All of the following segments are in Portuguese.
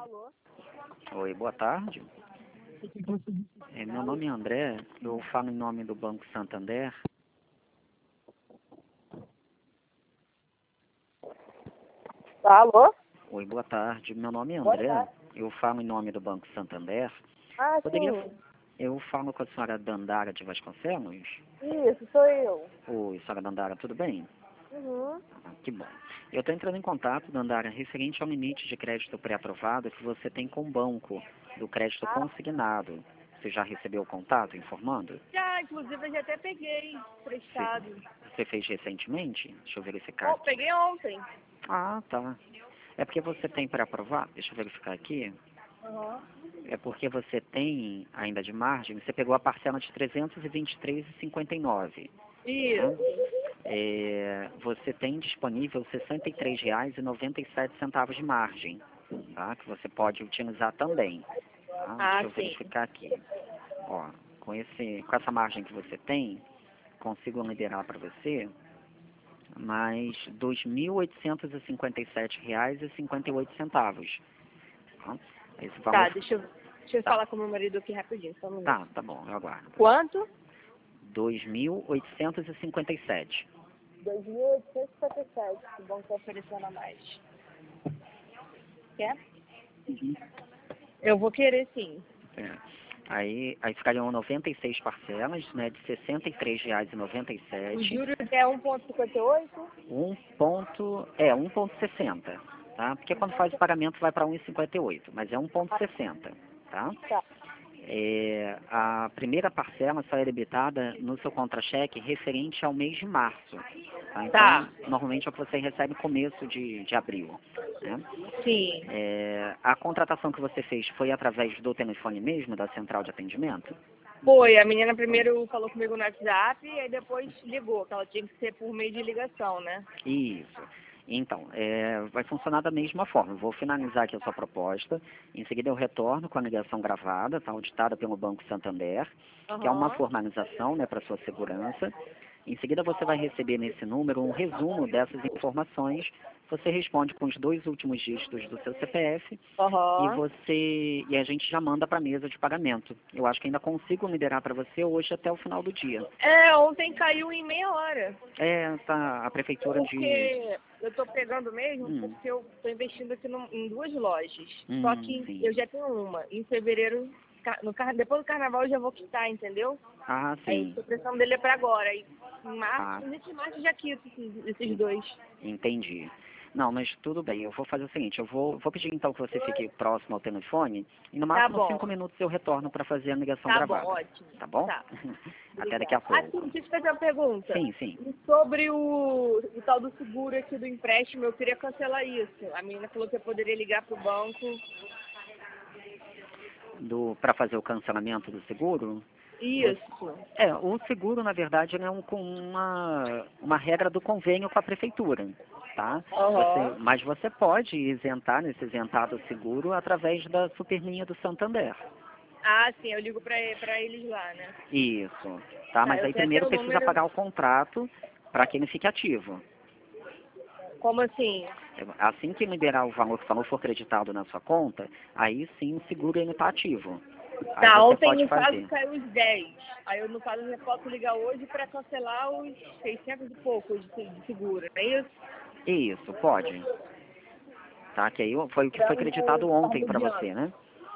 Alô? Oi, boa tarde. Meu nome é André, eu falo em nome do Banco Santander. Alô? Oi, boa tarde. Meu nome é Boa André, tarde. eu falo em nome do Banco Santander. Ah, Poderia... sim. Eu falo com a senhora Dandara de Vasconcelos? Isso, sou eu. Oi, senhora Dandara, tudo bem? Uhum. Ah, que bom. Eu estou entrando em contato, Dandara, referente ao limite de crédito pré-aprovado que você tem com o banco, do crédito consignado. Você já recebeu o contato informando? Já, inclusive, eu já até peguei prestado. Você fez recentemente? Deixa eu verificar Oh, aqui. peguei ontem. Ah, tá. É porque você tem para aprovar? Deixa eu verificar aqui. Uhum. É porque você tem ainda de margem, você pegou a parcela de R$ 323,59. Tá? Isso. Você tem disponível R$ 63,97 de margem, tá? Que você pode utilizar também. Tá? Ah, Deixa eu sim. verificar aqui. Ó, com essa margem que você tem, consigo liberar para você mais R$ 2.857,58. Tá? Esse Tá, valor... deixa eu Tá, falar com meu marido aqui rapidinho, só um minuto. tá bom, eu aguardo. Quanto? 2.857. 2.857, que bom que tá oferecendo a mais. Quer? Eu vou querer, sim. É. Aí ficariam 96 parcelas, né, de R$ 63,97. O juros é 1,58? 1,60, tá? Porque quando faz o pagamento vai para 1,58, mas é 1,60, tá? Tá. A primeira parcela só é debitada no seu contra-cheque referente ao mês de março. Tá? Então, Tá. normalmente é o que você recebe no começo de abril. Né? Sim. A contratação que você fez foi através do telefone mesmo, da central de atendimento? Foi, a menina primeiro falou comigo no WhatsApp e aí depois ligou, que ela tinha que ser por meio de ligação, né? Isso. Então, vai funcionar da mesma forma. Eu vou finalizar aqui a sua proposta. Em seguida, eu retorno com a ligação gravada, tá, auditada pelo Banco Santander, que é uma Aham. formalização, né, para sua segurança. Em seguida, você vai receber nesse número um resumo dessas informações. Você responde com os 2 últimos dígitos do seu CPF Aham. e a gente já manda para a mesa de pagamento. Eu acho que ainda consigo liberar para você hoje até o final do dia. Ontem caiu em meia hora. Tá, a prefeitura de... Porque eu tô pegando mesmo, Hum, porque eu tô investindo aqui em 2 lojas. Só que sim. eu já tenho uma. Em fevereiro, depois do carnaval eu já vou quitar, entendeu? Ah, Aí sim. a pressão dele é pra agora. Aí em Ah, março, início de março eu já quito esses 2. entendi. Não, mas tudo bem. Eu vou fazer o seguinte, eu vou pedir então que você fique próximo ao telefone e no Tá máximo bom. 5 minutos eu retorno para fazer a ligação Tá bom, gravada. ótimo. Tá bom? Tá. Até daqui a Obrigada. Sim, pouco. deixa eu te fazer uma pergunta. Sim, sim. E sobre o tal do seguro aqui do empréstimo, eu queria cancelar isso. A menina falou que eu poderia ligar pro banco. Para fazer o cancelamento do seguro? Isso. O seguro, na verdade, ele é uma regra do convênio com a prefeitura, tá? Aham. Mas você pode isentar, nesse isentado seguro, através da Superlinha do Santander. Ah, sim, eu ligo pra eles lá, né? Isso, tá? Tá, Mas eu aí tenho até primeiro o precisa número. pagar o contrato para que ele fique ativo. Como assim? Assim que liberar o valor for creditado na sua conta, aí sim o seguro ele está ativo. Aí Tá, você ontem pode no caso fazer. caiu os 10. Aí eu no caso já posso ligar hoje pra cancelar os 600 e poucos de seguro, não é isso? Isso, pode. Tá? Que aí foi o que foi creditado ontem para você, né?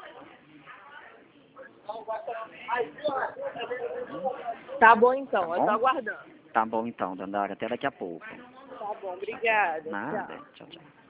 Tá bom Tá então, eu tô bom? aguardando. Tá bom então, Dandara. Até daqui a pouco. Tá bom, Tchau, tchau. obrigada. Nada. Tchau. Tchau, tchau.